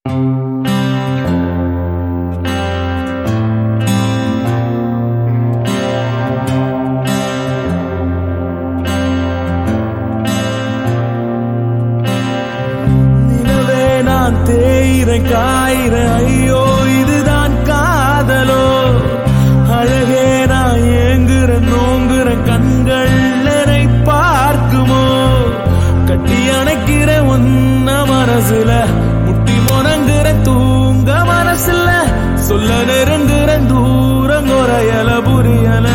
காயிர ஐயோ இதுதான் காதலோ அழகே நான் ஏங்குற நோங்குற கண்கள் என்னை பார்க்குமோ கட்டி அணைக்கிற ஒன்ன மனசுல முட்டி முறங்குற தூங்க மனசுல சொல்ல நெருங்குற தூரம் குறையல புரியல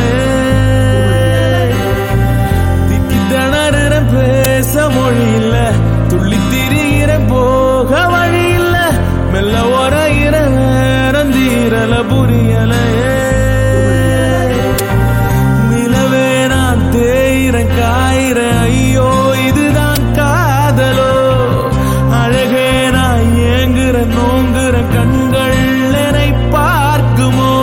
திக்கி திணற பேச மொழி இல்ல துள்ளி திரிகிற போக வழி இல்ல மெல்ல உரையிற நேரந்தீரல புரியல நிலவே நான் தேயிற காயிற ஐயோ இதுதான் காதலோ அழகே நான் ஏங்குற நோங்குற கண்கள் என்னை பார்க்குமோ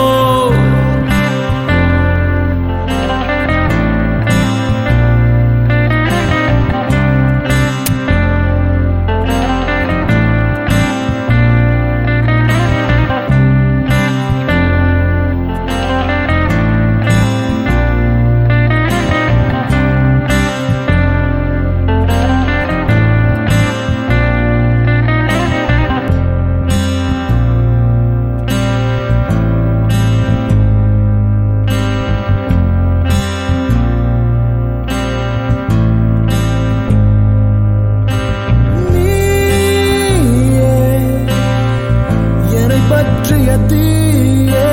பற்றிய தீயே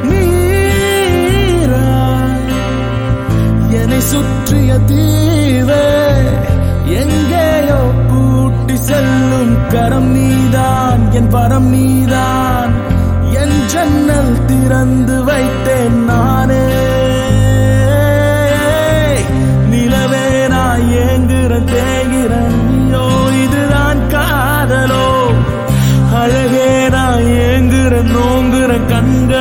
நீரா என்னை சுற்றிய தீவே எங்கேயோ கூட்டி செல்லும் கரம் நீதான் என் பரம் நீதான் என் ஜன்னல் திறந்து வைத்தேன் நானே நிலவே நான் ஏங்குற தேகிறேன் ஐயோ இதுதான் காதலோ அழகே நான் ஏங்குற நோங்குற கண்கள்